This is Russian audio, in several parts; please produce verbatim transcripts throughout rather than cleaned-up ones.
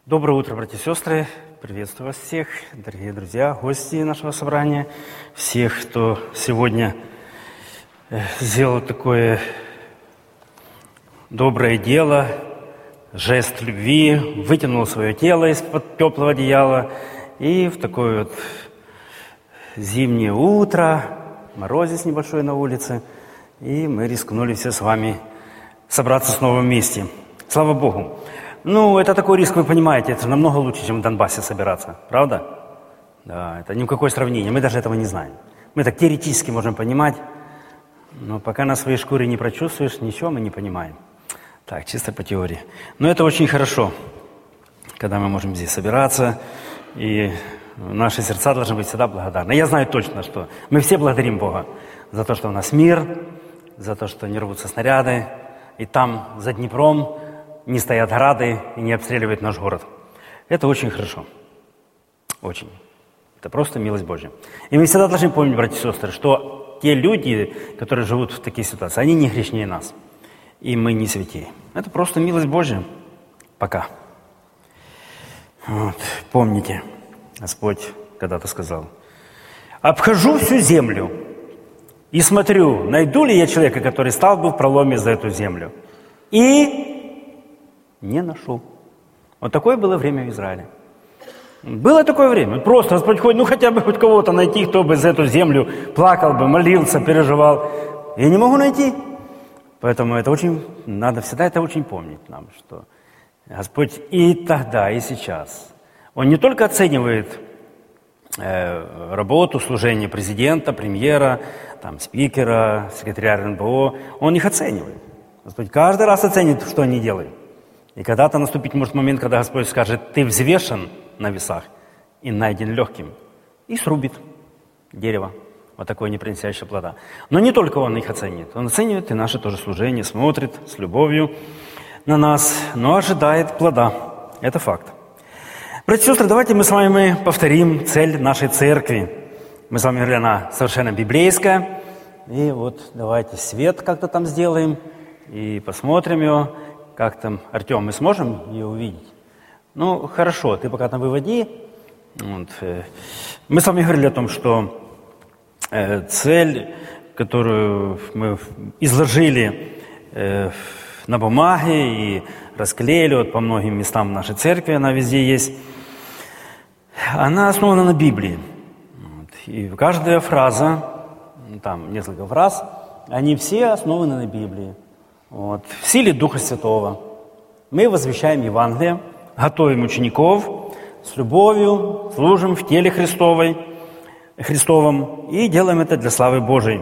Доброе утро, братья и сестры. Приветствую вас всех, дорогие друзья, гости нашего собрания, всех, кто сегодня сделал такое доброе дело, жест любви, вытянул свое тело из-под теплого одеяла и в такое вот зимнее утро, морозец небольшой на улице, и мы рискнули все с вами собраться снова вместе. Слава Богу. Ну, это такой риск, вы понимаете, это намного лучше, чем в Донбассе собираться, правда? Да, это ни в какое сравнение, мы даже этого не знаем. Мы так теоретически можем понимать, но пока на своей шкуре не прочувствуешь, ничего мы не понимаем. Так, чисто по теории. Но это очень хорошо, когда мы можем здесь собираться, и наши сердца должны быть всегда благодарны. Я знаю точно, что мы все благодарим Бога за то, что у нас мир, за то, что не рвутся снаряды, и там, за Днепром, не стоят грады и не обстреливают наш город. Это очень хорошо. Очень. Это просто милость Божья. И мы всегда должны помнить, братья и сестры, что те люди, которые живут в таких ситуациях, они не грешнее нас. И мы не святее. Это просто милость Божья. Пока. Вот. Помните, Господь когда-то сказал: «Обхожу всю землю и смотрю, найду ли я человека, который стал бы в проломе за эту землю. И не нашел». Вот такое было время в Израиле. Было такое время. Просто Господь ходит, ну хотя бы хоть кого-то найти, кто бы за эту землю плакал бы, молился, переживал. Я не могу найти. Поэтому это очень, надо всегда это очень помнить нам, что Господь и тогда, и сейчас, Он не только оценивает э, работу, служение президента, премьера, там, спикера, секретаря эр эн бэ о, Он их оценивает. Господь каждый раз оценит, что они делают. И когда-то наступить может момент, когда Господь скажет: ты взвешен на весах и найден легким, и срубит дерево, вот такое не приносящее плода. Но не только Он их оценит, Он оценивает и наше тоже служение, смотрит с любовью на нас, но ожидает плода. Это факт. Братья и сестры, давайте мы с вами повторим цель нашей церкви. Мы с вами говорили, она совершенно библейская. И вот давайте свет как-то там сделаем и посмотрим ее. Как там, Артем, мы сможем ее увидеть? Ну, хорошо, ты пока там выводи. Вот. Мы с вами говорили о том, что э, цель, которую мы изложили э, на бумаге и расклеили вот по многим местам нашей церкви, она везде есть, она основана на Библии. Вот. И каждая фраза, там несколько фраз, они все основаны на Библии. Вот. В силе Духа Святого мы возвещаем Евангелие, готовим учеников с любовью, служим в теле Христовой, Христовом и делаем это для славы Божией.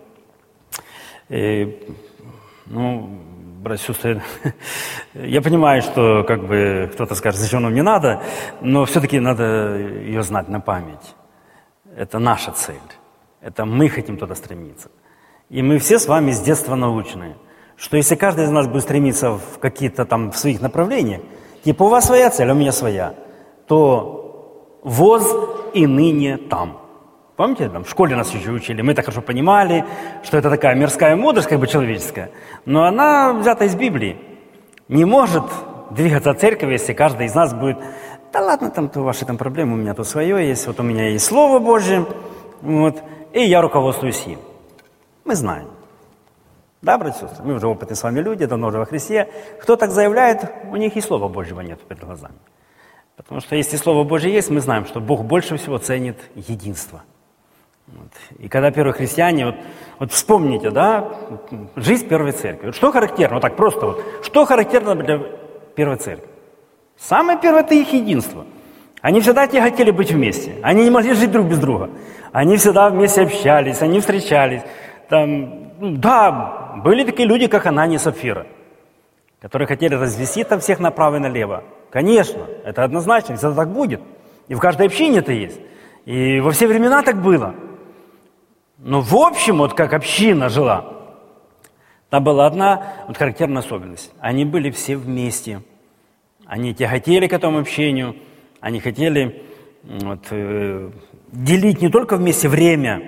И, ну, братья и сестры, я понимаю, что как бы кто-то скажет, зачем нам не надо, но все-таки надо ее знать на память. Это наша цель. Это мы хотим туда стремиться. И мы все с вами с детства научены, что если каждый из нас будет стремиться в какие-то там в своих направлениях, типа у вас своя цель, а у меня своя, то воз и ныне там. Помните, там в школе нас еще учили, мы так хорошо понимали, что это такая мирская мудрость, как бы человеческая, но она взята из Библии. Не может двигаться церковь, если каждый из нас будет: да ладно, там то ваши там проблемы, у меня тут свое есть, вот у меня есть Слово Божье, вот, и я руководствуюсь им. Мы знаем. Да, братья и сестры, мы уже опытные с вами люди, давно уже во Христе. Кто так заявляет, у них и Слова Божьего нет перед глазами. Потому что если Слово Божье есть, мы знаем, что Бог больше всего ценит единство. Вот. И когда первые христиане, вот, вот вспомните, да, жизнь первой церкви. Вот что характерно, вот так просто вот, что характерно для первой церкви? Самое первое – это их единство. Они всегда хотели быть вместе, они не могли жить друг без друга. Они всегда вместе общались, они встречались. Там, да, были такие люди, как Анания и Сапфира, которые хотели развести там всех направо и налево. Конечно, это однозначно, всегда так будет. И в каждой общине это есть. И во все времена так было. Но в общем, вот как община жила, там была одна вот характерная особенность. Они были все вместе. Они тяготели к этому общению. Они хотели вот, э, делить не только вместе время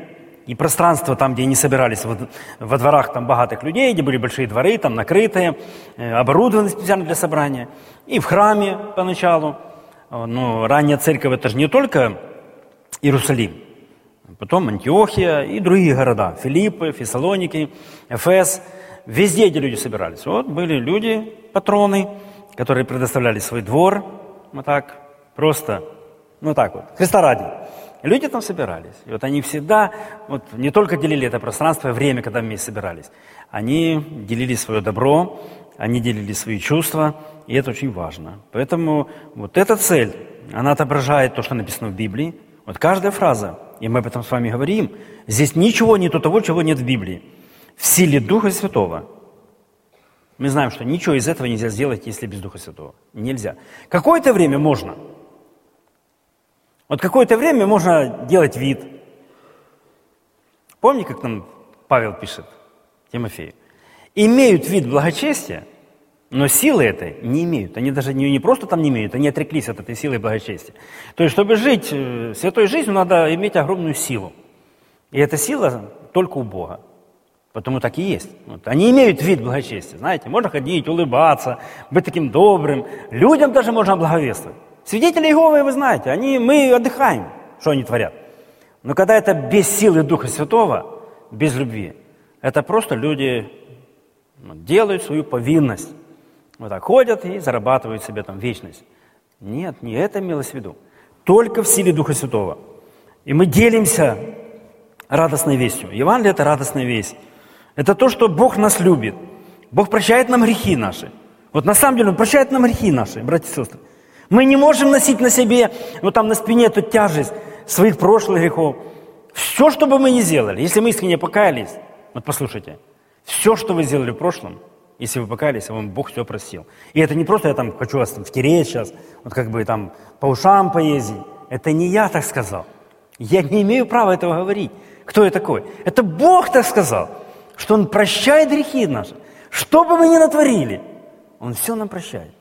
и пространство там, где они собирались, во, во дворах там богатых людей, где были большие дворы, там накрытые, оборудованные специально для собрания, и в храме поначалу. Но ранняя церковь — это же не только Иерусалим, потом Антиохия и другие города, Филиппы, Фессалоники, Эфес, везде, где люди собирались. Вот были люди, патроны, которые предоставляли свой двор, вот так, просто, ну так вот, Христа ради. И люди там собирались. И вот они всегда, вот не только делили это пространство и время, когда вместе собирались, они делили свое добро, они делили свои чувства, и это очень важно. Поэтому вот эта цель, она отображает то, что написано в Библии. Вот каждая фраза, и мы об этом с вами говорим, здесь ничего нету того, чего нет в Библии. В силе Духа Святого. Мы знаем, что ничего из этого нельзя сделать, если без Духа Святого. Нельзя. Какое-то время можно. Вот какое-то время можно делать вид. Помните, как там Павел пишет Тимофею? Имеют вид благочестия, но силы этой не имеют. Они даже не, не просто там не имеют, они отреклись от этой силы благочестия. То есть, чтобы жить святой жизнью, надо иметь огромную силу. И эта сила только у Бога. Потому так и есть. Вот. Они имеют вид благочестия. Знаете, можно ходить, улыбаться, быть таким добрым. Людям даже можно благовествовать. Свидетели Иеговы, вы знаете, они, мы отдыхаем, что они творят. Но когда это без силы Духа Святого, без любви, это просто люди делают свою повинность. Вот так ходят и зарабатывают себе там вечность. Нет, не это имелось в виду. Только в силе Духа Святого. И мы делимся радостной вестью. Евангелие – это радостная весть. Это то, что Бог нас любит. Бог прощает нам грехи наши. Вот на самом деле Он прощает нам грехи наши, братья и сестры. Мы не можем носить на себе, вот там на спине эту тяжесть своих прошлых грехов. Все, что бы мы ни сделали, если мы искренне покаялись, вот послушайте, все, что вы сделали в прошлом, если вы покаялись, вам Бог все простил. И это не просто я там хочу вас там втереть сейчас, вот как бы там по ушам поездить. Это не я так сказал. Я не имею права этого говорить. Кто я такой? Это Бог так сказал, что Он прощает грехи наши. Что бы мы ни натворили, Он все нам прощает.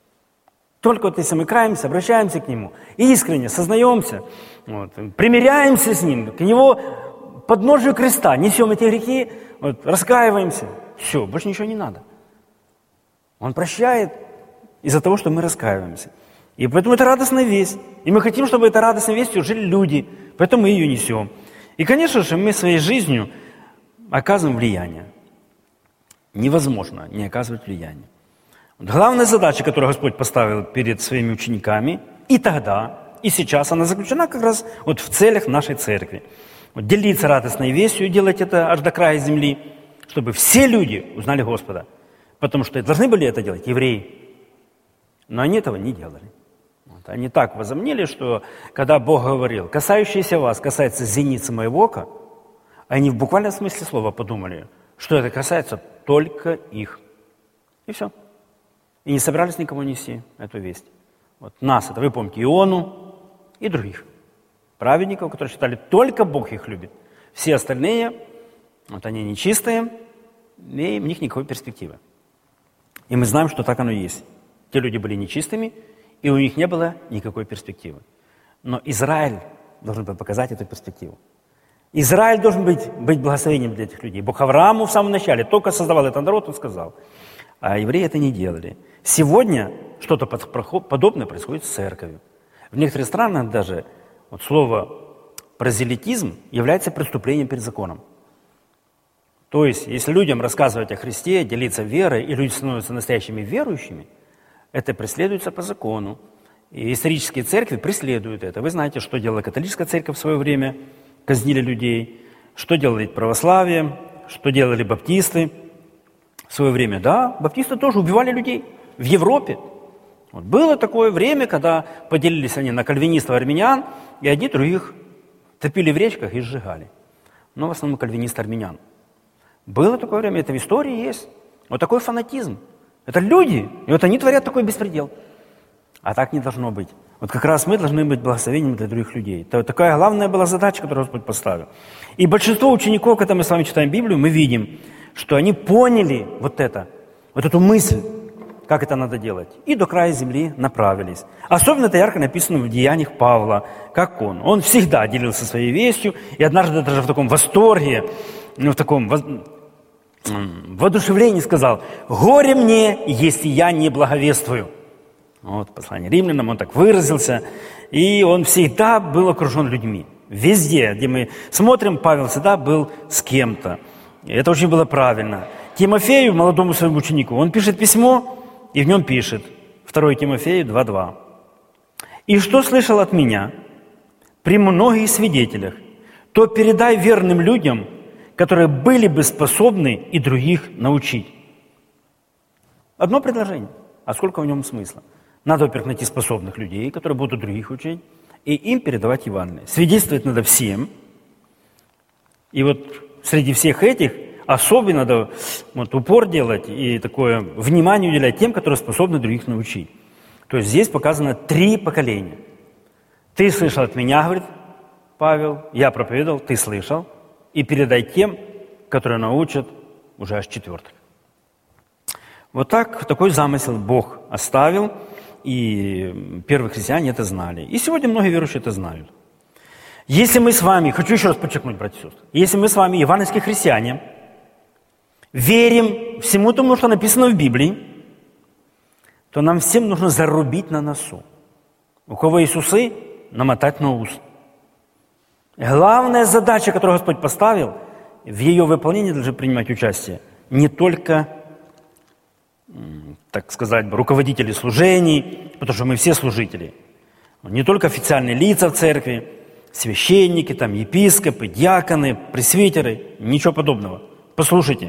Только вот если мы каемся, обращаемся к Нему, искренне сознаемся, вот, примиряемся с Ним, к Его подножию креста, несем эти грехи, вот, раскаиваемся, все, больше ничего не надо. Он прощает из-за того, что мы раскаиваемся. И поэтому это радостная весть. И мы хотим, чтобы этой радостной вестью жили люди, поэтому мы ее несем. И, конечно же, мы своей жизнью оказываем влияние. Невозможно не оказывать влияние. Вот главная задача, которую Господь поставил перед своими учениками и тогда, и сейчас, она заключена как раз вот в целях нашей церкви. Вот делиться радостной вестью и делать это аж до края земли, чтобы все люди узнали Господа. Потому что должны были это делать евреи. Но они этого не делали. Вот. Они так возомнили, что когда Бог говорил, касающийся вас, касается зеницы моего ока, они в буквальном смысле слова подумали, что это касается только их. И все. И не собирались никому нести эту весть. Вот нас, это вы помните, Иону и других праведников, которые считали, только Бог их любит. Все остальные, вот они нечистые, и у них никакой перспективы. И мы знаем, что так оно и есть. Те люди были нечистыми, и у них не было никакой перспективы. Но Израиль должен был показать эту перспективу. Израиль должен быть, быть благословением для этих людей. Бог Аврааму в самом начале только создавал этот народ, он сказал. А евреи это не делали. Сегодня что-то подобное происходит с церковью. В некоторых странах даже вот слово прозелитизм является преступлением перед законом. То есть, если людям рассказывать о Христе, делиться верой, и люди становятся настоящими верующими, это преследуется по закону. И исторические церкви преследуют это. Вы знаете, что делала католическая церковь в свое время, казнили людей, что делали православие, что делали баптисты в свое время. Да, баптисты тоже убивали людей в Европе. Вот было такое время, когда поделились они на кальвинистов и армян, и одни других топили в речках и сжигали. Но в основном кальвинисты армян. Было такое время, это в истории есть. Вот такой фанатизм. Это люди, и вот они творят такой беспредел. А так не должно быть. Вот как раз мы должны быть благословением для других людей. Это вот такая главная была задача, которую Господь поставил. И большинство учеников, когда мы с вами читаем Библию, мы видим, что они поняли вот это, вот эту мысль, как это надо делать, и до края земли направились. Особенно это ярко написано в деяниях Павла, как он. Он всегда делился своей вестью, и однажды даже в таком восторге, ну, в таком воодушевлении сказал: «Горе мне, если я не благовествую». Вот послание римлянам, он так выразился, и он всегда был окружен людьми. Везде, где мы смотрим, Павел всегда был с кем-то. И это очень было правильно. Тимофею, молодому своему ученику, он пишет письмо, и в нем пишет, второе Тимофею два два. «И что слышал от меня при многих свидетелях, то передай верным людям, которые были бы способны и других научить». Одно предложение. А сколько в нем смысла? Надо, во-первых, найти способных людей, которые будут других учить, и им передавать Евангелие. Свидетельствовать надо всем. И вот среди всех этих особенно надо вот, упор делать и такое внимание уделять тем, которые способны других научить. То есть здесь показано три поколения. Ты слышал от меня, говорит Павел, я проповедовал, ты слышал, и передай тем, которые научат уже аж четвертых. Вот так, такой замысел Бог оставил, и первые христиане это знали. И сегодня многие верующие это знают. Если мы с вами, хочу еще раз подчеркнуть, братья и сестры, если мы с вами, евангельские христиане, верим всему тому, что написано в Библии, то нам всем нужно зарубить на носу. У кого есть усы, намотать на ус. Главная задача, которую Господь поставил, в ее выполнении должны принимать участие не только, так сказать, руководители служений, потому что мы все служители, не только официальные лица в церкви, священники, там, епископы, диаконы, пресвитеры, ничего подобного. Послушайте,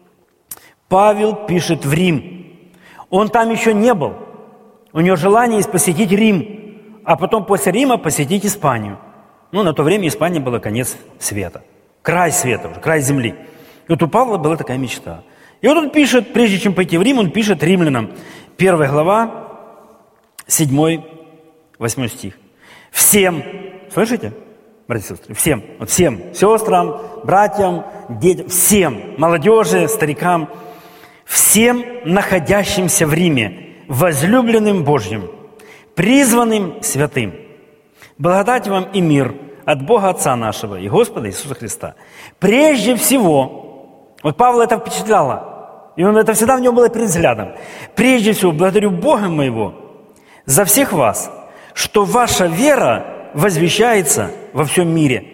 Павел пишет в Рим. Он там еще не был. У него желание есть посетить Рим, а потом после Рима посетить Испанию. Ну, на то время Испания была конец света. Край света, край земли. И вот у Павла была такая мечта. И вот он пишет, прежде чем пойти в Рим, он пишет римлянам, первая глава, седьмой, восьмой стих. Всем, слышите, братья и сестры, всем, вот всем, сестрам, братьям, детям, всем, молодежи, старикам, всем находящимся в Риме, возлюбленным Божьим, призванным святым. Благодать вам и мир от Бога Отца нашего и Господа Иисуса Христа. Прежде всего, вот Павла это впечатляло, и он это всегда в нем было перед взглядом. Прежде всего, благодарю Бога моего за всех вас, что ваша вера возвещается во всем мире.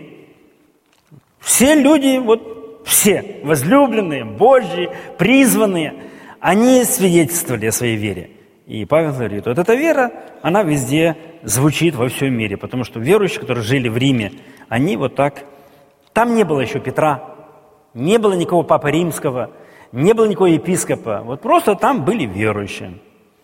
Все люди, вот все, возлюбленные, Божьи, призванные, они свидетельствовали о своей вере. И Павел говорит, вот эта вера, она везде звучит во всем мире, потому что верующие, которые жили в Риме, они вот так... Там не было еще Петра, не было никакого Папы Римского, не было никакого епископа. Вот просто там были верующие.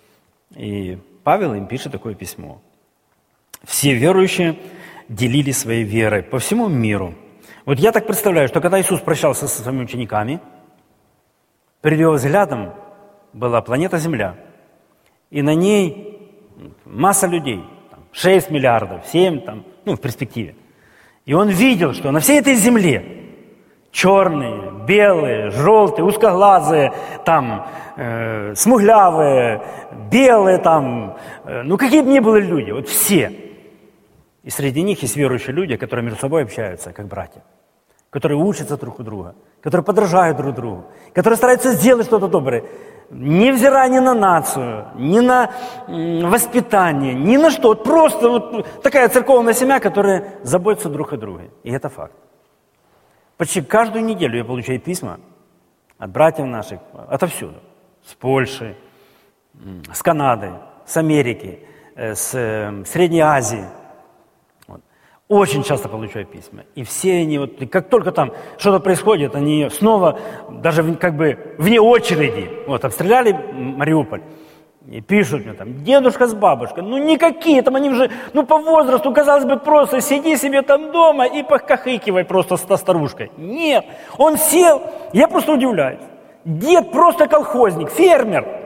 И Павел им пишет такое письмо. Все верующие делили своей верой по всему миру. Вот я так представляю, что когда Иисус прощался со своими учениками, перед его взглядом была планета Земля, и на ней масса людей, шесть миллиардов, семь, там, ну, в перспективе. И он видел, что на всей этой земле черные, белые, желтые, узкоглазые, там, э, смуглявые, белые, там, э, ну, какие бы ни были люди, вот все. И среди них есть верующие люди, которые между собой общаются, как братья, которые учатся друг у друга, которые подражают друг другу, которые стараются сделать что-то доброе, невзирая ни на нацию, ни на воспитание, ни на что. Вот просто вот такая церковная семья, которая заботится друг о друге. И это факт. Почти каждую неделю я получаю письма от братьев наших, отовсюду. С Польши, с Канады, с Америки, с Средней Азии. Вот. Очень часто получаю письма. И все они, вот, как только там что-то происходит, они снова, даже как бы вне очереди, вот, обстреляли Мариуполь, и пишут мне там, дедушка с бабушкой, ну никакие, там они уже, ну по возрасту, казалось бы, просто сиди себе там дома и покахыкивай просто с старушкой. Нет, он сел, я просто удивляюсь. Дед просто колхозник, фермер.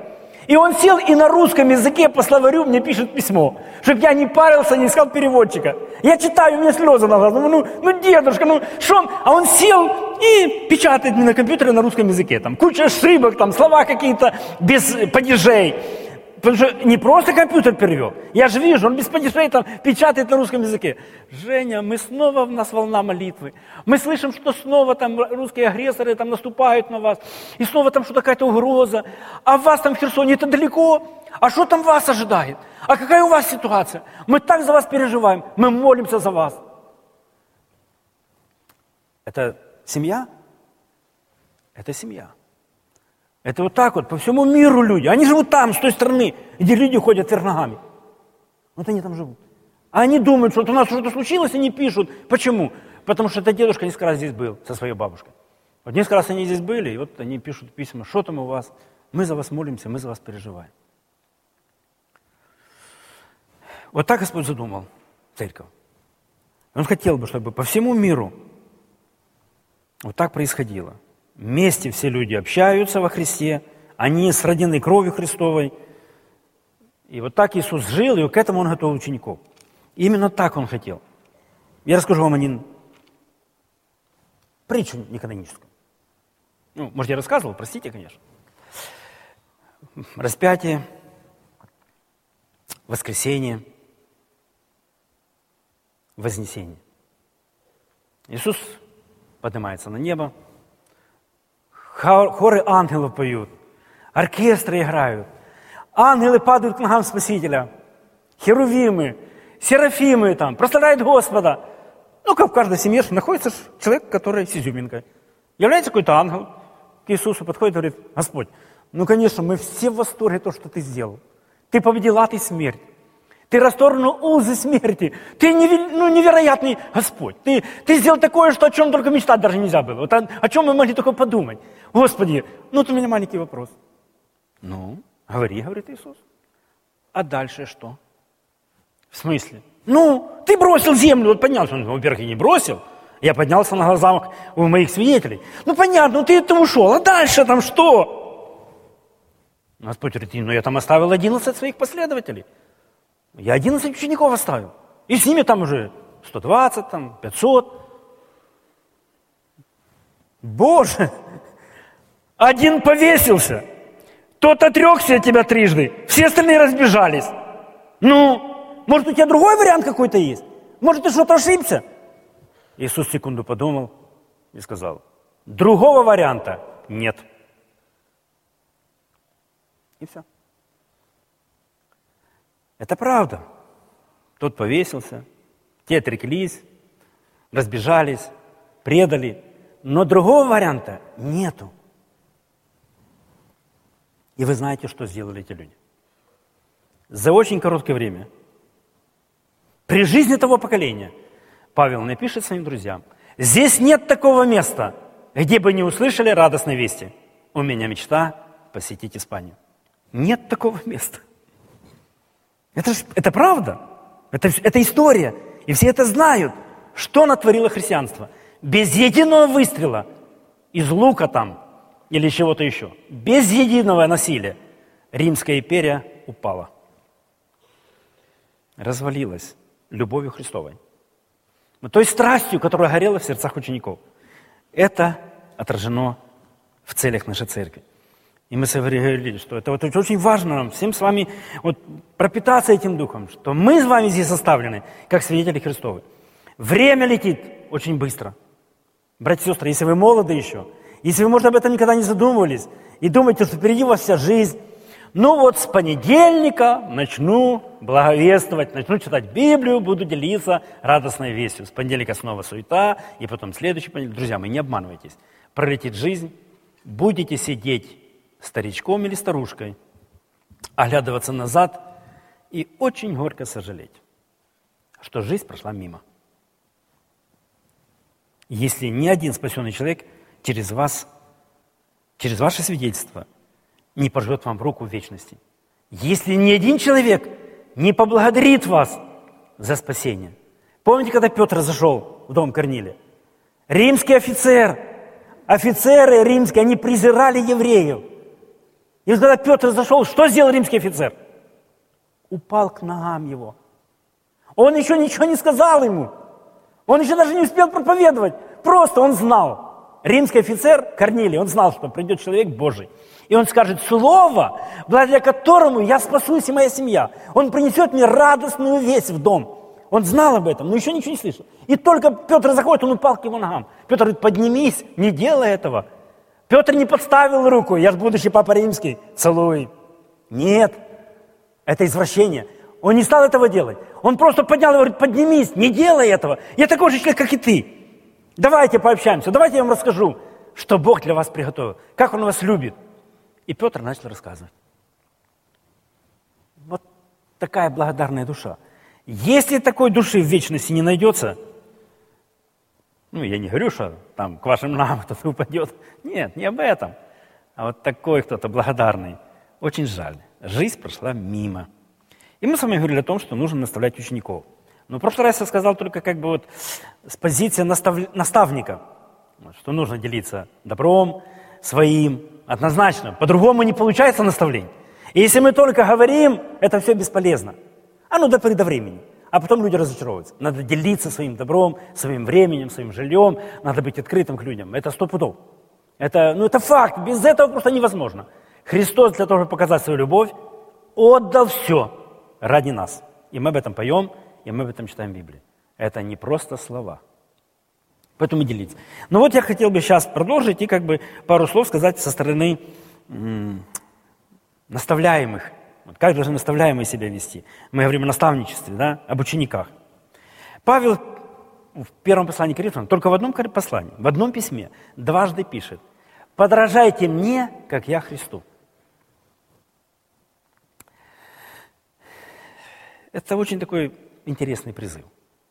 И он сел и на русском языке по словарю мне пишет письмо, чтобы я не парился, не искал переводчика. Я читаю, у меня слезы на глазах. Ну, ну, дедушка, ну что он? А он сел и печатает мне на компьютере на русском языке. Там куча ошибок, там слова какие-то без падежей. Потому что не просто компьютер перевел. Я же вижу, он без падежей там печатает на русском языке. Женя, мы снова, у нас волна молитвы. Мы слышим, что снова там русские агрессоры там наступают на вас. И снова там что-то какая-то угроза. А вас там в Херсоне это далеко. А что там вас ожидает? А какая у вас ситуация? Мы так за вас переживаем. Мы молимся за вас. Это семья? Это семья. Это вот так вот, по всему миру люди. Они живут там, с той стороны, где люди ходят вверх ногами. Вот они там живут. А они думают, что вот у нас что-то случилось, и не пишут. Почему? Потому что этот дедушка несколько раз здесь был со своей бабушкой. Вот несколько раз они здесь были, и вот они пишут письма, что там у вас. Мы за вас молимся, мы за вас переживаем. Вот так Господь задумал церковь. Он хотел бы, чтобы по всему миру вот так происходило. Вместе все люди общаются во Христе, они сроднены кровью Христовой. И вот так Иисус жил, и к этому Он готовил учеников. Именно так Он хотел. Я расскажу вам один притчу неканоническую. Ну, может, я рассказывал, простите, конечно. Распятие, воскресение, вознесение. Иисус поднимается на небо, хоры ангелов поют, оркестры играют, ангелы падают к ногам Спасителя, херувимы, серафимы там, прославляют Господа. Ну, как в каждой семье находится человек, который с изюминкой. Является какой-то ангел, к Иисусу подходит и говорит: Господь, ну, конечно, мы все в восторге того, что Ты сделал. Ты победил ад и смерть. Ты расторгнул узы смерти. Ты неве, ну, невероятный Господь. Ты, ты сделал такое, что о чем только мечтать даже нельзя было. Вот о, о чем мы могли только подумать. Господи, ну, вот у меня маленький вопрос. Ну, говори, говорит Иисус. А дальше что? В смысле? Ну, ты бросил землю, вот поднялся. Ну, во-первых, я не бросил. Я поднялся на глазах у моих свидетелей. Ну, понятно, ну, ты это ушел. А дальше там что? Господь говорит: ну, я там оставил одиннадцать своих последователей. Я одиннадцать учеников оставил. И с ними там уже сто двадцать, там, пятьсот. Боже! Один повесился. Тот отрекся от тебя трижды. Все остальные разбежались. Ну, может, у тебя другой вариант какой-то есть? Может, ты что-то ошибся? Иисус секунду подумал и сказал: другого варианта нет. И все. Это правда. Тот повесился, те отреклись, разбежались, предали. Но другого варианта нету. И вы знаете, что сделали эти люди? За очень короткое время, при жизни того поколения, Павел напишет своим друзьям: здесь нет такого места, где бы не услышали радостной вести. У меня мечта посетить Испанию. Нет такого места. Это, ж, это правда. Это, это история. И все это знают. Что натворило христианство? Без единого выстрела из лука там или чего-то еще, без единого насилия Римская империя упала. Развалилась любовью Христовой. Той страстью, которая горела в сердцах учеников. Это отражено в целях нашей церкви. И мы говорили, что это вот очень важно нам всем с вами вот пропитаться этим духом, что мы с вами здесь оставлены, как свидетели Христовы. Время летит очень быстро. Братья и сестры, если вы молоды еще, если вы, может, об этом никогда не задумывались, и думаете, что впереди у вас вся жизнь, ну вот с понедельника начну благовествовать, начну читать Библию, буду делиться радостной вестью. С понедельника снова суета, и потом следующий понедельник. Друзья мои, не обманывайтесь. Пролетит жизнь, будете сидеть старичком или старушкой, оглядываться назад и очень горько сожалеть, что жизнь прошла мимо. Если ни один спасенный человек через вас, через ваше свидетельство не пожмет вам руку в вечности, если ни один человек не поблагодарит вас за спасение. Помните, когда Петр зашел в дом Корнилия? Римский офицер, офицеры римские, они презирали евреев. И когда Петр зашел, что сделал римский офицер? Упал к ногам его. Он еще ничего не сказал ему. Он еще даже не успел проповедовать. Просто он знал. Римский офицер Корнилий, он знал, что придет человек Божий. И он скажет слово, благодаря которому я спасусь и моя семья. Он принесет мне радостную весть в дом. Он знал об этом, но еще ничего не слышал. И только Петр заходит, он упал к его ногам. Петр говорит, поднимись, не делай этого. Петр не подставил руку, я же будущий папа римский, целуй. Нет, это извращение. Он не стал этого делать. Он просто поднял и говорит, поднимись, не делай этого. Я такой же человек, как и ты. Давайте пообщаемся, давайте я вам расскажу, что Бог для вас приготовил, как Он вас любит. И Петр начал рассказывать. Вот такая благодарная душа. Если такой души в вечности не найдется, ну, я не говорю, что там к вашим ногам кто-то упадет. Нет, не об этом. А вот такой кто-то благодарный. Очень жаль. Жизнь прошла мимо. И мы с вами говорили о том, что нужно наставлять учеников. Но в прошлый раз я сказал только как бы вот с позиции настав... наставника, что нужно делиться добром своим, однозначно. По-другому не получается наставление. И если мы только говорим, это все бесполезно. А ну до поры до времени. А потом люди разочаровываются. Надо делиться своим добром, своим временем, своим жильем. Надо быть открытым к людям. Это сто пудов. Это, ну, это факт. Без этого просто невозможно. Христос для того, чтобы показать свою любовь, отдал все ради нас. И мы об этом поем, и мы об этом читаем в Библии. Это не просто слова. Поэтому делиться. Но вот я хотел бы сейчас продолжить и как бы пару слов сказать со стороны м- наставляемых. Вот как должны наставляемые себя вести? Мы говорим о наставничестве, да, об учениках. Павел в первом послании к Коринфянам, только в одном послании, в одном письме, дважды пишет: «Подражайте мне, как я Христу». Это очень такой интересный призыв.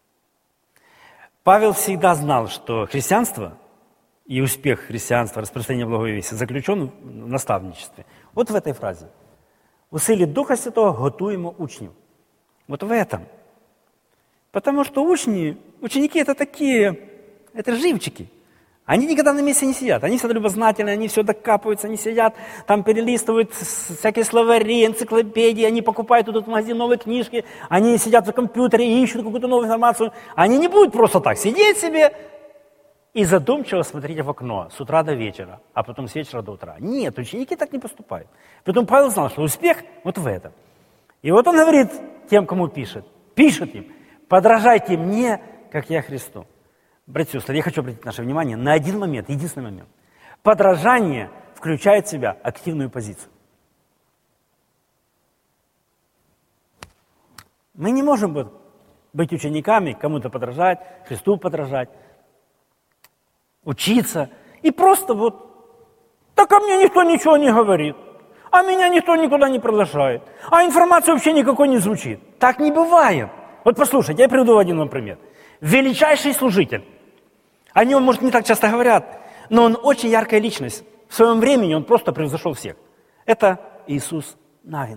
Павел всегда знал, что христианство и успех христианства, распространение благой вести заключен в наставничестве. Вот в этой фразе. «У силі Духа Святого готуємо учнів». Вот в этом. Потому что учни, ученики это такие, это живчики. Они никогда на месте не сидят. Они всегда любознательные, они все докапываются, они сидят, там перелистывают всякие словари, энциклопедии, они покупают тут в магазин новые книжки, они сидят в компьютере и ищут какую-то новую информацию. Они не будут просто так сидеть себе и задумчиво смотреть в окно с утра до вечера, а потом с вечера до утра. Нет, ученики так не поступают. Поэтому Павел знал, что успех вот в этом. И вот он говорит тем, кому пишет, пишет им: «Подражайте мне, как я Христу». Братья и сестры, я хочу обратить наше внимание на один момент, единственный момент. Подражание включает в себя активную позицию. Мы не можем быть учениками, кому-то подражать, Христу подражать, учиться. И просто вот, так а мне никто ничего не говорит, а меня никто никуда не приглашает, а информация вообще никакой не звучит. Так не бывает. Вот послушайте, я приведу один вам пример. Величайший служитель. О нем, может, не так часто говорят, но он очень яркая личность. В своем времени он просто превзошел всех. Это Иисус Навин.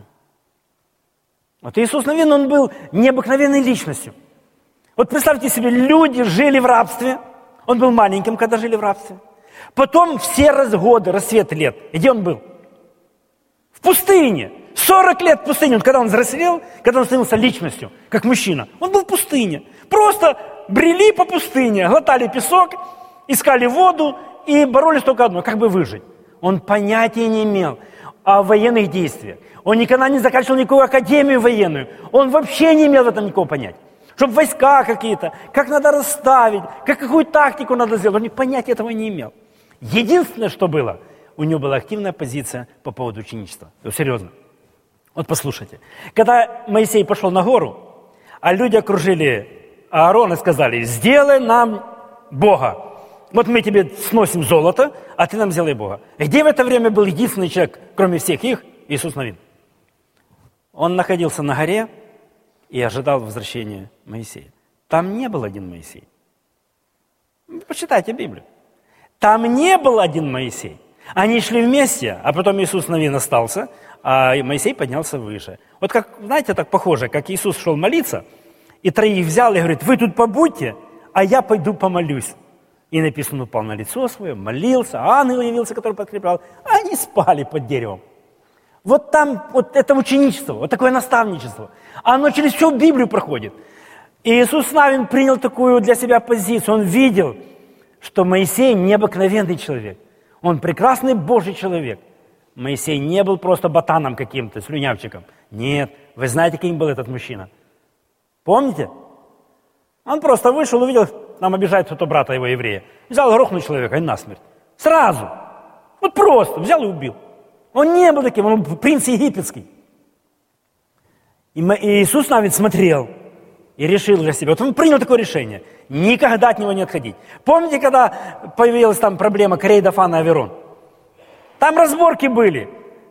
Вот Иисус Навин, он был необыкновенной личностью. Вот представьте себе, люди жили в рабстве. Он был маленьким, когда жили в рабстве. Потом все годы, рассвет лет. Где он был? В пустыне. сорок лет в пустыне. Когда он взрослел, когда он становился личностью, как мужчина, он был в пустыне. Просто брели по пустыне, глотали песок, искали воду и боролись только одно, как бы выжить. Он понятия не имел о военных действиях. Он никогда не заканчивал никакую академию военную. Он вообще не имел в этом никакого понятия. Чтобы войска какие-то, как надо расставить, как какую тактику надо сделать. Он понятия этого не имел. Единственное, что было, у него была активная позиция по поводу ученичества. Вот серьезно. Вот послушайте. Когда Моисей пошел на гору, а люди окружили Аарона и сказали: сделай нам Бога. Вот мы тебе сносим золото, а ты нам сделай Бога. Где в это время был единственный человек, кроме всех их, Иисус Навин? Он находился на горе и ожидал возвращения Моисея. Там не был один Моисей. Почитайте Библию. Там не был один Моисей. Они шли вместе, а потом Иисус Навин остался, а Моисей поднялся выше. Вот как, знаете, так похоже, как Иисус шел молиться, и троих взял и говорит: вы тут побудьте, а я пойду помолюсь. И написано, упал на лицо свое, молился, ангел явился, который подкреплял. Они спали под деревом. Вот там вот это ученичество, вот такое наставничество. Оно через всю Библию проходит. И Иисус Навин принял такую для себя позицию. Он видел, что Моисей необыкновенный человек. Он прекрасный Божий человек. Моисей не был просто ботаном каким-то, слюнявчиком. Нет, вы знаете, кем был этот мужчина? Помните? Он просто вышел, увидел, там обижает кто-то брата его еврея. Взял и грохнул человека, и насмерть. Сразу. Вот просто взял и убил. Он не был таким, он был принц египетский. И Иисус Навин смотрел и решил для себя. Вот он принял такое решение. Никогда от него не отходить. Помните, когда появилась там проблема Корей, Дафан и Аверон? Там разборки были.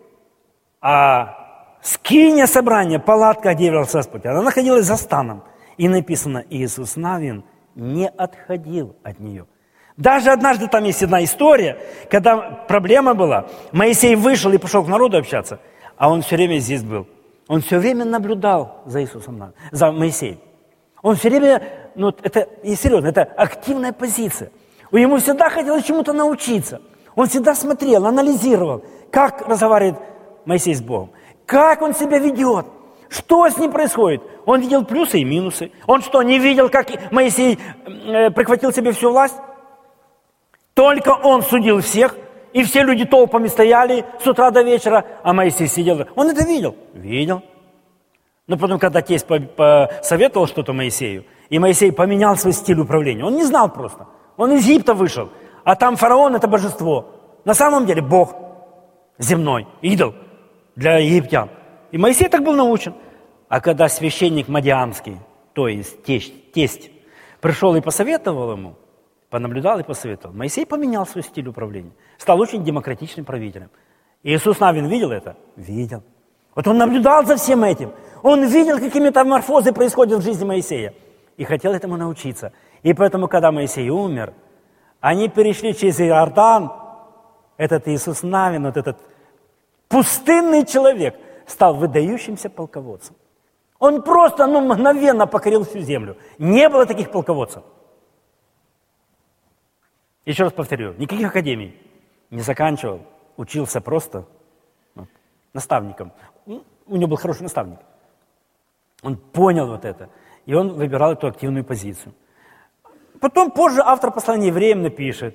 А скиния собрания, палатка, где являлся Господь, она находилась за станом. И написано, Иисус Навин не отходил от нее. Даже однажды там есть одна история, когда проблема была. Моисей вышел и пошел к народу общаться, а он все время здесь был. Он все время наблюдал за Иисусом, за Моисеем. Он все время, ну это, и серьезно, это активная позиция. Ему всегда хотелось чему-то научиться. Он всегда смотрел, анализировал, как разговаривает Моисей с Богом, как он себя ведет, что с ним происходит. Он видел плюсы и минусы. Он что, не видел, как Моисей э, прихватил себе всю власть? Только он судил всех, и все люди толпами стояли с утра до вечера, а Моисей сидел. Он это видел? Видел. Но потом, когда тесть посоветовал что-то Моисею, и Моисей поменял свой стиль управления, он не знал просто. Он из Египта вышел, а там фараон – это божество. На самом деле Бог земной, идол для египтян. И Моисей так был научен. А когда священник Мадиамский, то есть тесть, тесть пришел и посоветовал ему, понаблюдал и посоветовал, Моисей поменял свой стиль управления, стал очень демократичным правителем. И Иисус Навин видел это? Видел. Вот он наблюдал за всем этим. Он видел, какие метаморфозы происходят в жизни Моисея. И хотел этому научиться. И поэтому, когда Моисей умер, они перешли через Иордан. Этот Иисус Навин, вот этот пустынный человек, стал выдающимся полководцем. Он просто, ну, мгновенно покорил всю землю. Не было таких полководцев. Еще раз повторю, никаких академий не заканчивал, учился просто вот, наставником. У него был хороший наставник. Он понял вот это, и он выбирал эту активную позицию. Потом позже автор послания евреям напишет,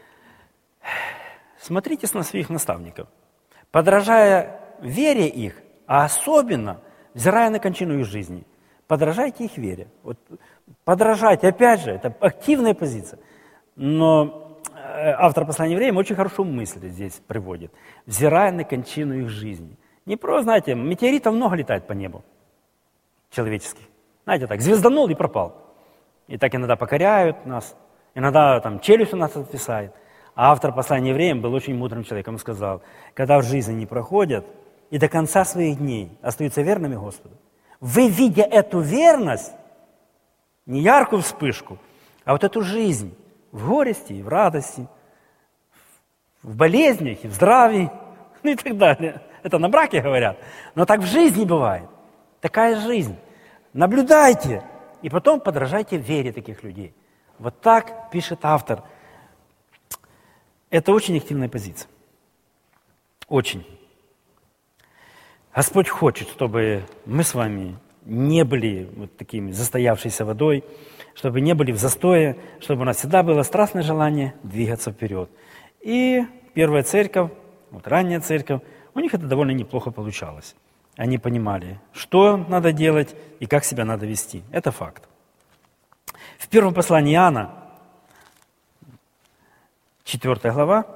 смотрите на своих наставников, подражая вере их, а особенно взирая на кончину их жизни, подражайте их вере. Вот, подражайте, опять же, это активная позиция. Но автор послания евреям очень хорошую мысль здесь приводит. Взирая на кончину их жизни. Не просто, знаете, метеоритов много летает по небу. Человеческих. Знаете, так, звезданул и пропал. И так иногда покоряют нас. Иногда там челюсть у нас отвисает. А автор послания евреям был очень мудрым человеком. Он сказал, когда в жизни не проходят и до конца своих дней остаются верными Господу, вы, видя эту верность, не яркую вспышку, а вот эту жизнь, в горести и в радости, в болезнях и в здравии, ну и так далее. Это на браке говорят. Но так в жизни бывает. Такая жизнь. Наблюдайте. И потом подражайте вере таких людей. Вот так пишет автор. Это очень активная позиция. Очень. Господь хочет, чтобы мы с вами не были вот такими застоявшейся водой, чтобы не были в застое, чтобы у нас всегда было страстное желание двигаться вперед. И первая церковь, вот ранняя церковь, у них это довольно неплохо получалось. Они понимали, что надо делать и как себя надо вести. Это факт. В первом послании Иоанна, четвёртая глава,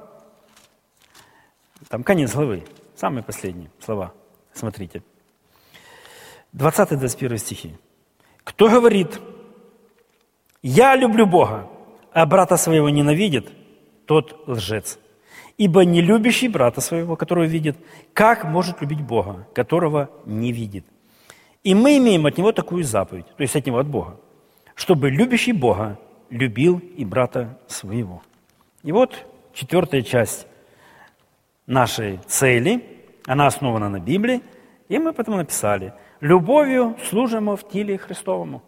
там конец главы, самые последние слова. Смотрите. двадцатый-двадцать первый стихи. «Кто говорит, я люблю Бога, а брата своего ненавидит, тот лжец. Ибо не любящий брата своего, которого видит, как может любить Бога, которого не видит? И мы имеем от Него такую заповедь, то есть от Него, от Бога, чтобы любящий Бога любил и брата своего». И вот четвертая часть нашей цели, она основана на Библии, и мы поэтому написали «Любовью служимо в теле Христовому».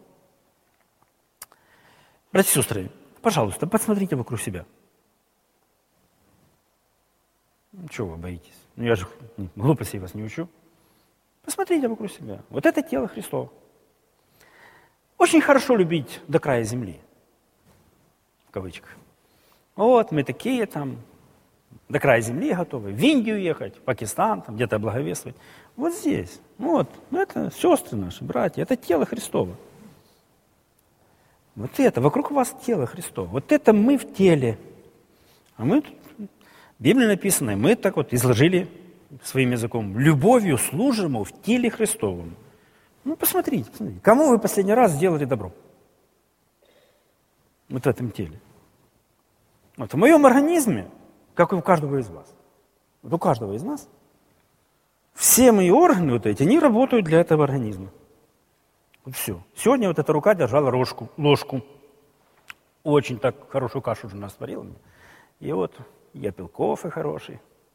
Братья и сестры, пожалуйста, посмотрите вокруг себя. Чего вы боитесь? Ну, я же глупостей вас не учу. Посмотрите вокруг себя. Вот это тело Христово. Очень хорошо любить до края земли. В кавычках. Вот, мы такие там, до края земли готовы. В Индию ехать, в Пакистан, там где-то благовествовать. Вот здесь. Вот. Это сестры наши, братья. Это тело Христово. Вот это, вокруг вас тело Христово. Вот это мы в теле. А мы, в Библии написано, мы так вот изложили своим языком. Любовью служим в теле Христовом. Ну, посмотрите, посмотрите. Кому вы последний раз сделали добро? Вот в этом теле. Вот в моем организме, как и у каждого из вас, вот у каждого из нас, все мои органы вот эти, они работают для этого организма. Вот все. Сегодня вот эта рука держала ложку, ложку. Очень так хорошую кашу жена сварила мне. И вот я пил кофе хороший.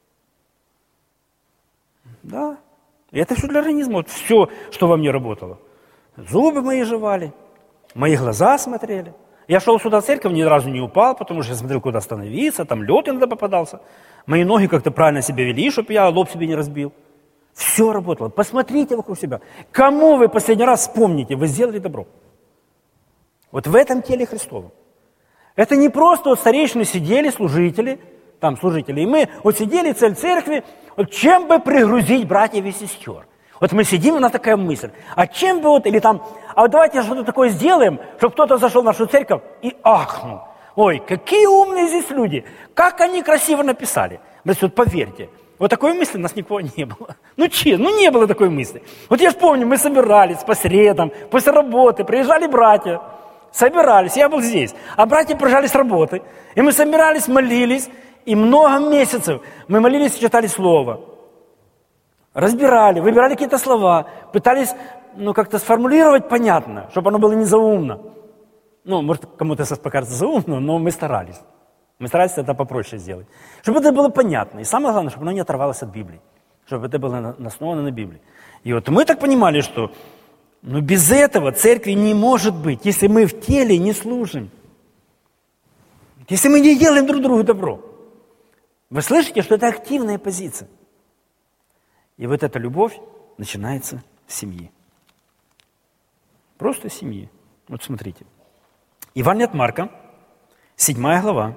Да. И это все для организма. Вот все, что во мне работало. Зубы мои жевали, мои глаза смотрели. Я шел сюда в церковь, ни разу не упал, потому что я смотрел, куда остановиться, там лед иногда попадался. Мои ноги как-то правильно себя вели, чтобы я лоб себе не разбил. Все работало. Посмотрите вокруг себя. Кому вы последний раз вспомните, вы сделали добро? Вот в этом теле Христовом. Это не просто вот старейшины сидели, служители, там служители, и мы вот сидели, цель церкви, вот чем бы пригрузить братьев и сестер? Вот мы сидим, у нас такая мысль, а чем бы вот, или там, а вот давайте что-то такое сделаем, чтобы кто-то зашел в нашу церковь и ахнул. Ой, какие умные здесь люди, как они красиво написали. Вот поверьте, вот такой мысли у нас никого не было. Ну честно, ну не было такой мысли. Вот я же помню, мы собирались по средам, после работы, приезжали братья, собирались, я был здесь, а братья приезжали с работы, и мы собирались, молились, и много месяцев мы молились и читали Слово. Разбирали, выбирали какие-то слова, пытались, ну, как-то сформулировать понятно, чтобы оно было не заумно. Ну, может, кому-то покажется заумно, но мы старались. Мы старались это попроще сделать. Чтобы это было понятно. И самое главное, чтобы оно не оторвалось от Библии. Чтобы это было основано на Библии. И вот мы так понимали, что ну, без этого церкви не может быть, если мы в теле не служим. Если мы не делаем друг другу добро. Вы слышите, что это активная позиция. И вот эта любовь начинается с семьи. Просто с семьи. Вот смотрите. Евангелие от Марка, седьмая глава,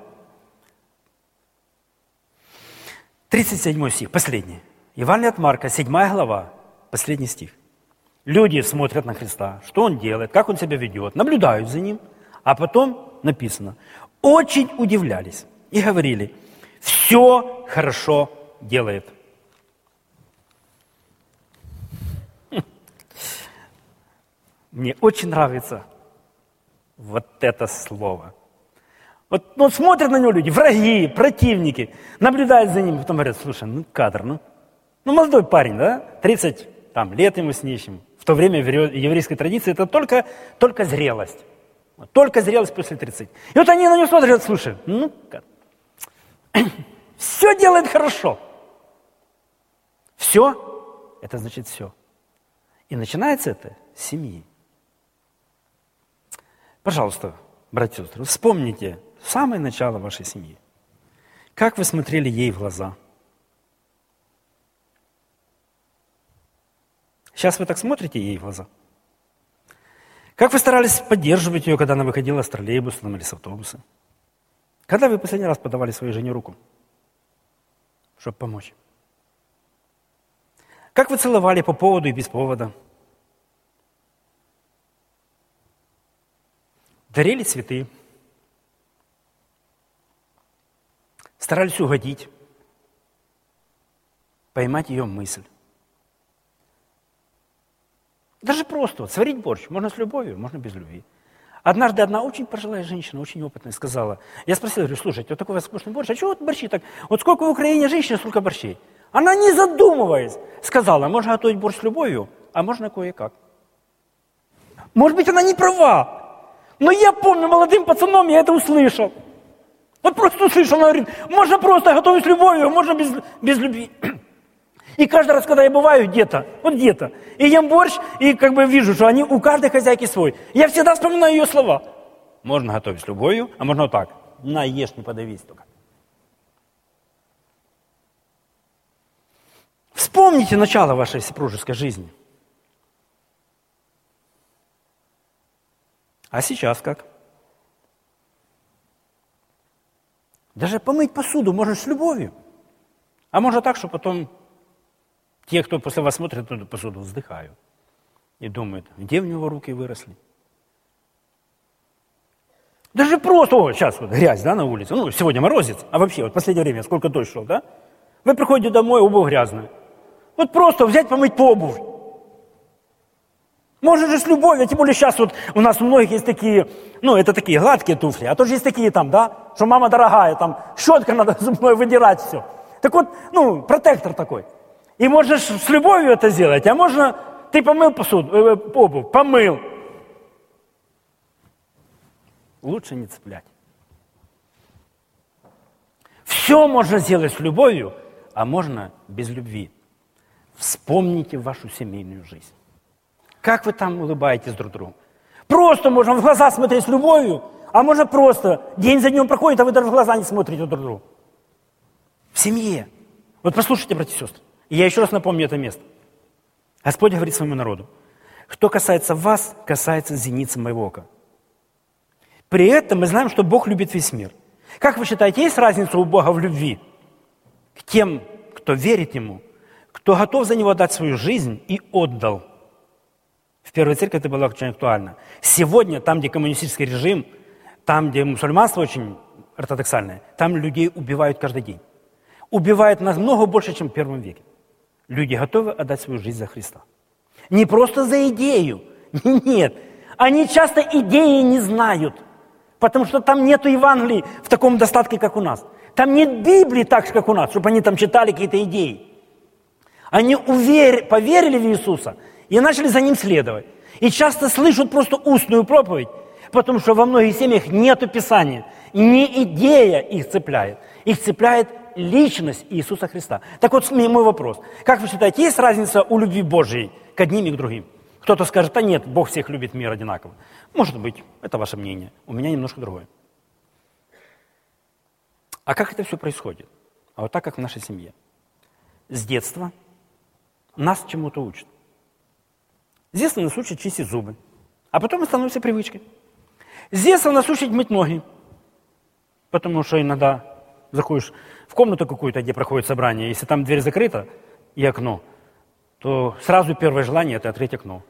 тридцать седьмой стих, последний. Евангелие от Марка, седьмая глава, последний стих. Люди смотрят на Христа, что Он делает, как Он себя ведет, наблюдают за Ним, а потом написано, очень удивлялись и говорили, все хорошо делает. Мне очень нравится вот это слово. Вот, ну, смотрят на него люди, враги, противники, наблюдают за ним, потом говорят, слушай, ну кадр, ну, ну молодой парень, да, тридцать там, лет ему с нищим. В то время в еврейской традиции это только, только зрелость. Только зрелость после тридцати. И вот они на него смотрят и говорят, слушай, ну, все делает хорошо. Все, это значит все. И начинается это с семьи. Пожалуйста, братья и сестры, вспомните самое начало вашей семьи. Как вы смотрели ей в глаза? Сейчас вы так смотрите ей в глаза? Как вы старались поддерживать ее, когда она выходила с троллейбуса или с автобуса? Когда вы последний раз подавали своей жене руку, чтобы помочь? Как вы целовали по поводу и без повода? Дарили цветы, старались угодить, поймать ее мысль. Даже просто вот, сварить борщ. Можно с любовью, можно без любви. Однажды одна очень пожилая женщина, очень опытная, сказала, я спросил, говорю, слушайте, вот такой у вас вкусный борщ, а чего вот борщи так? Вот сколько в Украине женщин, столько борщей. Она, не задумываясь, сказала, можно готовить борщ с любовью, а можно кое-как. Может быть, она не права. Но я помню, молодым пацаном я это услышал. Вот просто услышал, она говорит, можно просто готовить с любовью, можно без, без любви. И каждый раз, когда я бываю где-то, вот где-то, и ем борщ, и как бы вижу, что они у каждой хозяйки свой, я всегда вспоминаю ее слова. Можно готовить с любовью, а можно вот так. На, ешь, не подавись только. Вспомните начало вашей супружеской жизни. А сейчас как? Даже помыть посуду можно с любовью. А можно так, что потом те, кто после вас смотрит на эту посуду, вздыхают и думают, где у него руки выросли. Даже просто, о, сейчас вот грязь, да, на улице, ну, сегодня морозец, а вообще, вот в последнее время, сколько дождь шел, да? Вы приходите домой, обувь грязная. Вот просто взять, помыть по обувь. Можно же с любовью, а тем более сейчас вот у нас у многих есть такие, ну, это такие гладкие туфли, а тоже есть такие там, да, что мама дорогая, там, щетка надо зубной выдирать все. Так вот, ну, протектор такой. И можно с любовью это сделать, а можно, ты помыл посуду, э, обувь, помыл. Лучше не цеплять. Все можно сделать с любовью, а можно без любви. Вспомните вашу семейную жизнь. Как вы там улыбаетесь друг другу? Просто можно в глаза смотреть с любовью, а можно просто день за днем проходит, а вы даже в глаза не смотрите друг другу. В семье. Вот послушайте, братья и сестры. И я еще раз напомню это место. Господь говорит своему народу. Что касается вас, касается зеницы моего ока. При этом мы знаем, что Бог любит весь мир. Как вы считаете, есть разница у Бога в любви к тем, кто верит Ему, кто готов за Него отдать свою жизнь и отдал? В первой церкви это было очень актуально. Сегодня, там, где коммунистический режим, там, где мусульманство очень ортодоксальное, там людей убивают каждый день. Убивают намного больше, чем в первом веке. Люди готовы отдать свою жизнь за Христа. Не просто за идею. Нет. Они часто идеи не знают. Потому что там нету Евангелий в таком достатке, как у нас. Там нет Библии так же, как у нас, чтобы они там читали какие-то идеи. Они увер... поверили в Иисуса и начали за Ним следовать. И часто слышат просто устную проповедь, потому что во многих семьях нету Писания. Не идея их цепляет. Их цепляет личность Иисуса Христа. Так вот, мой вопрос. Как вы считаете, есть разница у любви Божьей к одним и к другим? Кто-то скажет, а нет, Бог всех любит мир одинаково. Может быть, это ваше мнение. У меня немножко другое. А как это все происходит? А вот так, как в нашей семье. С детства нас чему-то учат. С детства нас учат чистить зубы. А потом это становится привычкой. С детства нас учат мыть ноги. Потому что иногда заходишь в комнату какую-то, где проходит собрание, если там дверь закрыта и окно, то сразу первое желание – это открыть окно.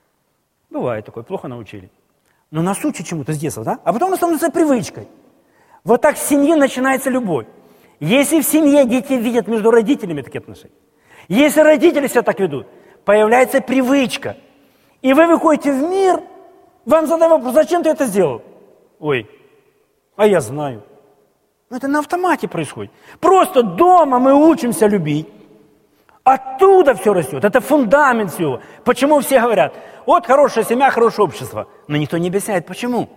Бывает такое, плохо научили. Но нас учат чему-то с детства, да? А потом это становится привычкой. Вот так в семье начинается любовь. Если в семье дети видят между родителями такие отношения, если родители себя так ведут, появляется привычка. И вы выходите в мир, вам задают вопрос, зачем ты это сделал? Ой, а я знаю. Но это на автомате происходит. Просто дома мы учимся любить. Оттуда все растет. Это фундамент всего. Почему все говорят, вот хорошая семья, хорошее общество. Но никто не объясняет, почему.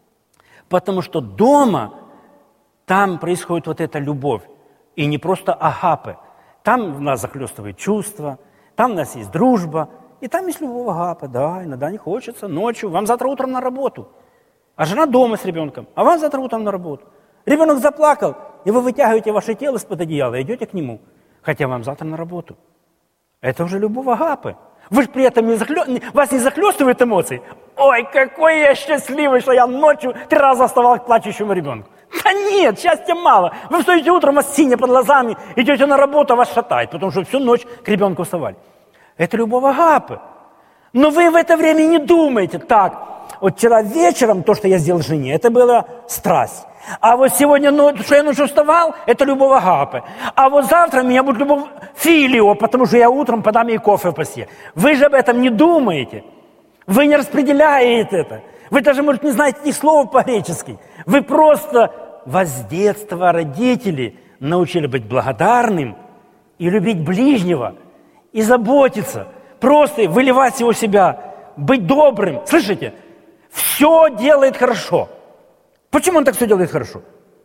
Потому что дома там происходит вот эта любовь. И не просто агапы. Там в нас захлестывает чувство, там у нас есть дружба, и там есть любовь агапы. Да, иногда не хочется, ночью, вам завтра утром на работу. А жена дома с ребенком, а вам завтра утром на работу. Ребенок заплакал, и вы вытягиваете ваше тело из-под одеяла и идете к нему. Хотя вам завтра на работу. Это уже любовь агапы. Вы же при этом не захлё... вас не захлестывают эмоции. Ой, какой я счастливый, что я ночью три раза вставал к плачущему ребенку. Да нет, счастья мало. Вы встаете утром, у вас синяя под глазами, идете на работу, а вас шатает, потому что всю ночь к ребенку вставали. Это любовь агапы. Но вы в это время не думаете, так, вот вчера вечером то, что я сделал жене, это была страсть. А вот сегодня, ну, что я ночью вставал, это любовь агапы. А вот завтра меня будет любовь филио, потому что я утром подам ей кофе в постель. Вы же об этом не думаете. Вы не распределяете это. Вы даже, может, не знаете этих слов по-гречески. Вы просто вас с детства родители научили быть благодарным и любить ближнего, и заботиться, просто выливать его в себя, быть добрым. Слышите? Все делает хорошо. Почему он так все делает хорошо?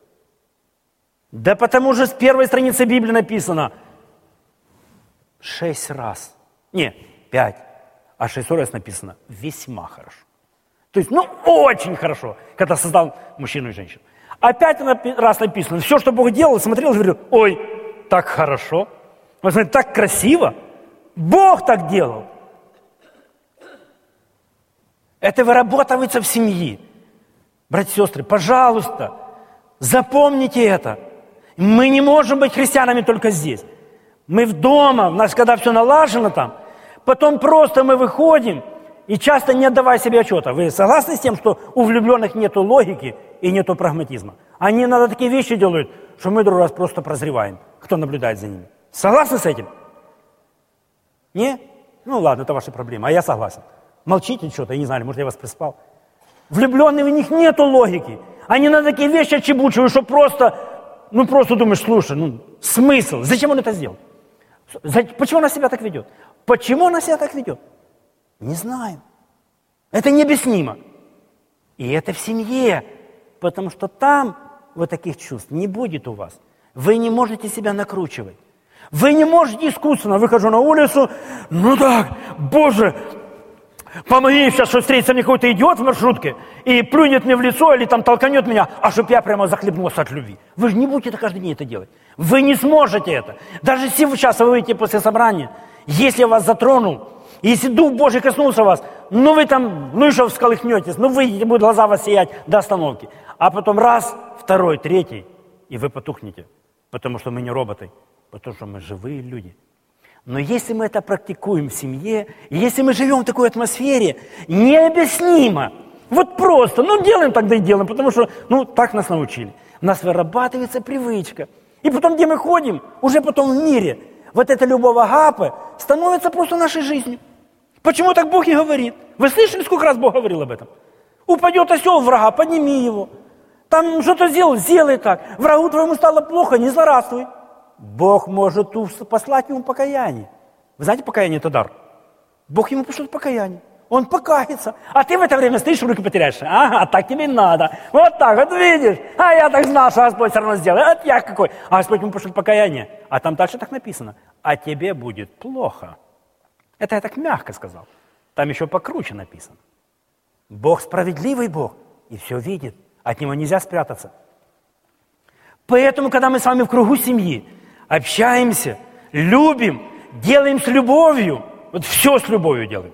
Да потому что с первой страницы Библии написано шесть раз. Не, пять. А шесть раз написано весьма хорошо. То есть, ну, очень хорошо, когда создал мужчину и женщину. А пять раз написано, все, что Бог делал, смотрел и говорил, ой, так хорошо. Вы знаете, так красиво. Бог так делал. Это вырабатывается в семье. Братья и сестры, пожалуйста, запомните это. Мы не можем быть христианами только здесь. Мы в дома, у нас когда все налажено там, потом просто мы выходим, и часто не отдавая себе отчета. Вы согласны с тем, что у влюбленных нету логики и нету прагматизма? Они иногда такие вещи делают, что мы другой раз просто прозреваем, кто наблюдает за ними. Согласны с этим? Не? Ну ладно, это ваши проблемы, а я согласен. Молчите что-то, я не знаю, может я вас приспал. Влюбленные, у них нету логики. Они на такие вещи отчебучивают, что просто, ну просто думаешь, слушай, ну смысл, зачем он это сделал? Почему она себя так ведет? Почему она себя так ведет? Не знаю. Это необъяснимо. И это в семье, потому что там вот таких чувств не будет у вас. Вы не можете себя накручивать. Вы не можете искусственно, выхожу на улицу, ну так, Боже, помоги сейчас, что встретится мне какой-то идиот в маршрутке и плюнет мне в лицо или там толканет меня, а чтоб я прямо захлебнулся от любви. Вы же не будете каждый день это делать. Вы не сможете это. Даже если вы сейчас выйдете после собрания, если вас затронул, если Дух Божий коснулся вас, ну вы там, ну еще всколыхнетесь, ну выйдете, будут глаза вас сиять до остановки. А потом раз, второй, третий, и вы потухнете. Потому что мы не роботы, потому что мы живые люди. Но если мы это практикуем в семье, если мы живем в такой атмосфере, необъяснимо. Вот просто, ну делаем тогда и делаем, потому что, ну так нас научили. У нас вырабатывается привычка. И потом, где мы ходим, уже потом в мире, вот эта любовь агапы становится просто нашей жизнью. Почему так Бог и говорит? Вы слышали, сколько раз Бог говорил об этом? Упадет осел врага, подними его. Там что-то сделал, сделай так. Врагу твоему стало плохо, не злорадствуй. Бог может послать ему покаяние. Вы знаете, покаяние – это дар. Бог ему пошлет покаяние. Он покается. А ты в это время стоишь, руки потеряешь. Ага, так тебе надо. Вот так вот видишь. А я так знал, что Господь все равно сделает. А я какой. А Господь ему пошлет покаяние. А там дальше так написано. А тебе будет плохо. Это я так мягко сказал. Там еще покруче написано. Бог справедливый Бог. И все видит. От Него нельзя спрятаться. Поэтому, когда мы с вами в кругу семьи, общаемся, любим, делаем с любовью, вот все с любовью делаем.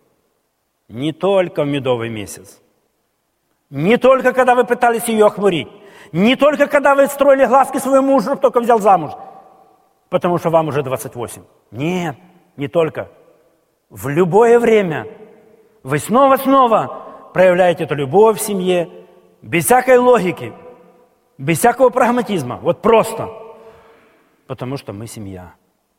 Не только в медовый месяц. Не только, когда вы пытались ее охмурить. Не только, когда вы строили глазки своему мужу, чтобы только взял замуж. Потому что вам уже двадцать восемь. Нет, не только. В любое время вы снова-снова проявляете эту любовь в семье, без всякой логики, без всякого прагматизма. Вот просто. Потому что мы семья.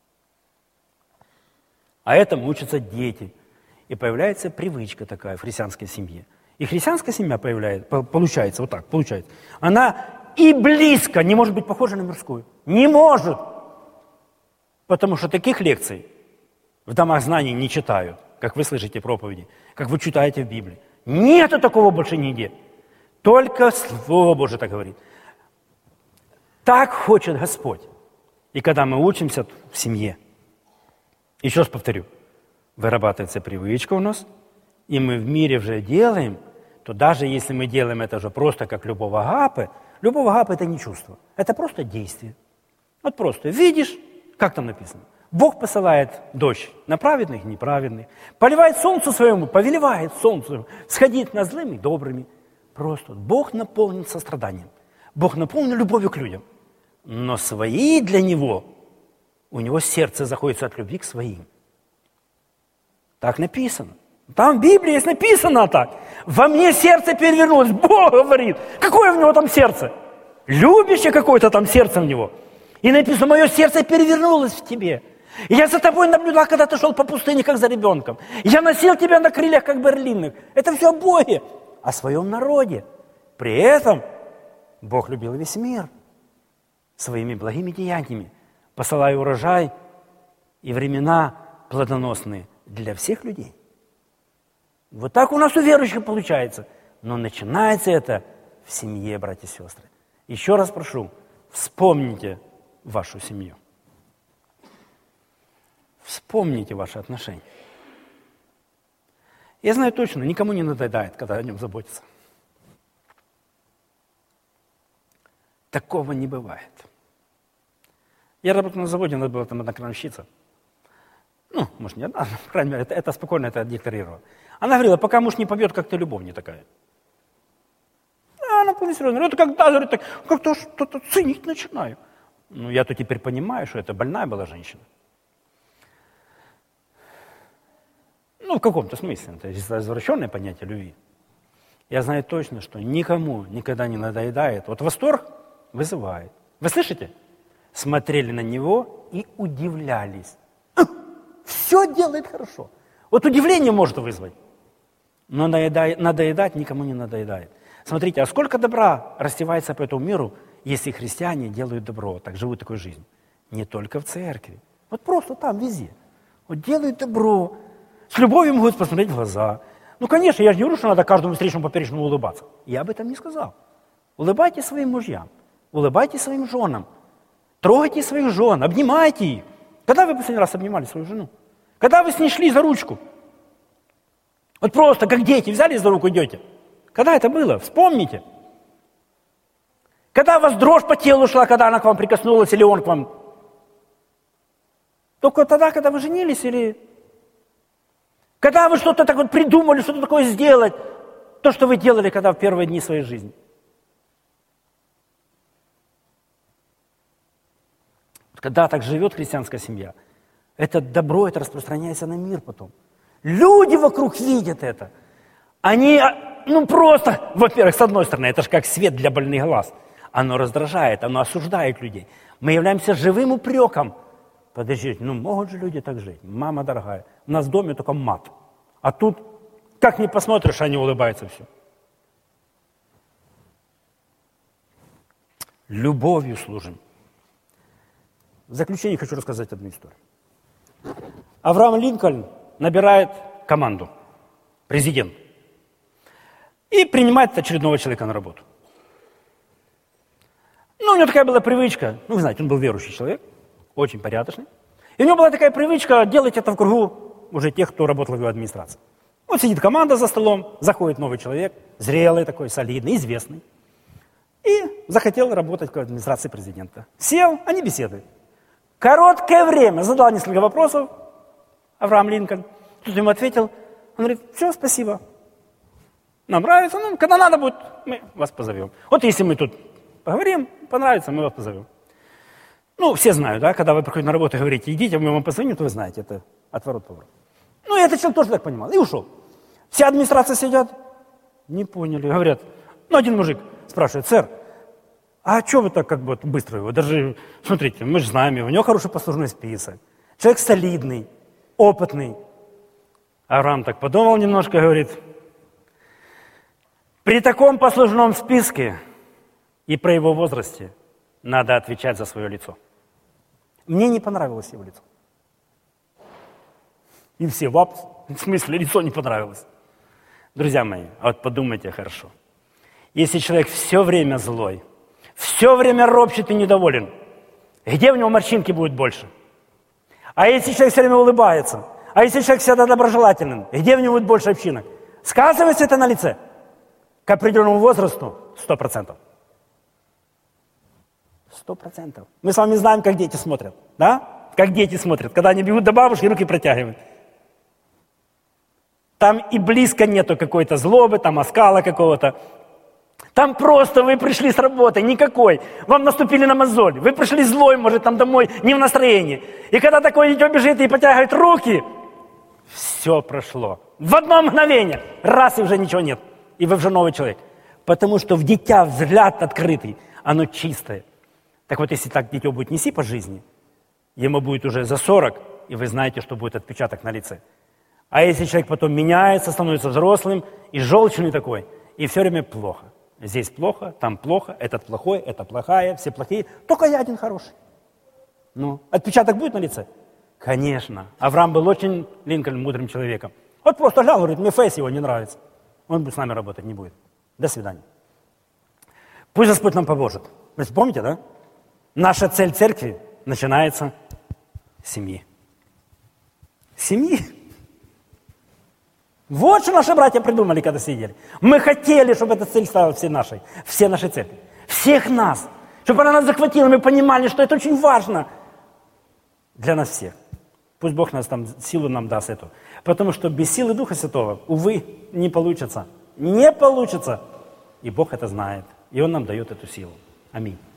А этому учатся дети. И появляется привычка такая в христианской семье. И христианская семья появляется, получается, вот так, получается. Она и близко не может быть похожа на мирскую. Не может. Потому что таких лекций в домах знаний не читают, как вы слышите проповеди, как вы читаете в Библии. Нету такого больше нигде. Только Слово Божие так говорит. Так хочет Господь. И когда мы учимся в семье, еще раз повторю, вырабатывается привычка у нас, и мы в мире уже делаем, то даже если мы делаем это же просто как любовь агапы, любовь агапы – это не чувство, это просто действие. Вот просто видишь, как там написано, Бог посылает дождь на праведных и неправедных, поливает солнцу своему, повелевает солнцу, сходить на злыми и добрыми. Просто Бог наполнен состраданием, Бог наполнен любовью к людям, но свои для Него, у Него сердце заходится от любви к своим. Так написано. Там в Библии есть написано так. Во мне сердце перевернулось. Бог говорит. Какое в него там сердце? Любящее какое-то там сердце в него. И написано, мое сердце перевернулось в тебе. И я за тобой наблюдал, когда ты шел по пустыне, как за ребенком. Я носил тебя на крыльях, как берлинных. Это все о Боге, о своем народе. При этом Бог любил весь мир своими благими деяниями, посылая урожай и времена плодоносные для всех людей. Вот так у нас у верующих получается. Но начинается это в семье, братья и сестры. Еще раз прошу, вспомните вашу семью. Вспомните ваши отношения. Я знаю точно, никому не надоедает, когда о нем заботиться. Такого не бывает. Я работал на заводе, надо было там одна крановщица. Ну, может, не одна, но, по крайней мере, это, это спокойно это декларировала. Она говорила, пока муж не побьет, как ты любовь не такая. А она была серьезно. Ну, это когда, говорит, так, как-то что-то ценить начинаю. Ну, я-то теперь понимаю, что это больная была женщина. Ну, в каком-то смысле. Это извращенное понятие любви. Я знаю точно, что никому никогда не надоедает. Вот восторг вызывает. Вы слышите? Смотрели на него и удивлялись. Все делает хорошо. Вот удивление может вызвать. Но надоедать, надоедать никому не надоедает. Смотрите, а сколько добра растевается по этому миру, если христиане делают добро, так живут такой жизнью. Не только в церкви. Вот просто там, везде. Вот делают добро. С любовью могут посмотреть в глаза. Ну, конечно, я же не говорю, что надо каждому встречному поперечному улыбаться. Я об этом не сказал. Улыбайтесь своим мужьям. Улыбайтесь своим женам. Трогайте своих жен, обнимайте их. Когда вы последний раз обнимали свою жену? Когда вы с ней шли за ручку? Вот просто, как дети, взяли за руку, идете. Когда это было? Вспомните. Когда у вас дрожь по телу шла, когда она к вам прикоснулась, или он к вам? Только тогда, когда вы женились, или... Когда вы что-то так вот придумали, что-то такое сделать, то, что вы делали, когда в первые дни своей жизни. Когда так живет христианская семья, это добро, это распространяется на мир потом. Люди вокруг видят это. Они, ну просто, во-первых, с одной стороны, это же как свет для больных глаз. Оно раздражает, оно осуждает людей. Мы являемся живым упреком. Подождите, ну могут же люди так жить? Мама дорогая, у нас в доме только мат. А тут, как ни посмотришь, они улыбаются все. Любовью служим. В заключение хочу рассказать одну историю. Авраам Линкольн набирает команду, президент, и принимает очередного человека на работу. Ну, у него такая была привычка, ну, вы знаете, он был верующий человек, очень порядочный. И у него была такая привычка делать это в кругу уже тех, кто работал в его администрации. Вот сидит команда за столом, заходит новый человек, зрелый такой, солидный, известный. И захотел работать в администрации президента. Сел, они беседуют. Короткое время задал несколько вопросов Авраам Линкольн. Тут ему ответил, он говорит, все, спасибо. Нам нравится, ну, когда надо будет, мы вас позовем. Вот если мы тут поговорим, понравится, мы вас позовем. Ну, все знают, да, когда вы приходите на работу и говорите, идите, мы вам позвоним, то вы знаете, это отворот-поворот. Ну, и этот человек тоже так понимал, и ушел. Вся администрация сидят, не поняли, говорят. Ну, один мужик спрашивает, сэр, а что вы так как бы быстро его? Даже, смотрите, мы же знаем его, у него хороший послужной список. Человек солидный, опытный. Авраам так подумал немножко и говорит, при таком послужном списке и про его возрасте надо отвечать за свое лицо. Мне не понравилось его лицо. И все, вапс, в смысле, лицо не понравилось. Друзья мои, а вот подумайте хорошо. Если человек все время злой, все время ропщет и недоволен, где у него морщинки будет больше? А если человек все время улыбается? А если человек всегда доброжелателен? Где у него будет больше общинок? Сказывается это на лице? К определенному возрасту сто процентов. Сто процентов. Мы с вами знаем, как дети смотрят. Да? Как дети смотрят. Когда они бегут до бабушки, руки протягивают. Там и близко нету какой-то злобы, там оскала какого-то. Там просто вы пришли с работы, никакой. Вам наступили на мозоль. Вы пришли злой, может, там домой, не в настроении. И когда такое дитё бежит и потягивает руки, все прошло. В одно мгновение. Раз, и уже ничего нет. И вы уже новый человек. Потому что в дитя взгляд открытый, оно чистое. Так вот, если так дитё будет неси по жизни, ему будет уже за сорок, и вы знаете, что будет отпечаток на лице. А если человек потом меняется, становится взрослым, и желчный такой, и все время плохо. Здесь плохо, там плохо, этот плохой, это плохая, все плохие, только я один хороший. Ну, отпечаток будет на лице? Конечно. Авраам был очень, Линкольн, мудрым человеком. Вот просто глянул, говорит, мне фейс его не нравится. Он будет с нами работать не будет. До свидания. Пусть Господь нам поможет. Вы помните, да? Наша цель церкви начинается с семьи. Семьи. Вот что наши братья придумали, когда сидели. Мы хотели, чтобы эта цель стала всей нашей, все нашей церкви. Всех нас. Чтобы она нас захватила, мы понимали, что это очень важно. Для нас всех. Пусть Бог нас там, силу нам даст эту. Потому что без силы Духа Святого, увы, не получится. Не получится. И Бог это знает. И Он нам дает эту силу. Аминь.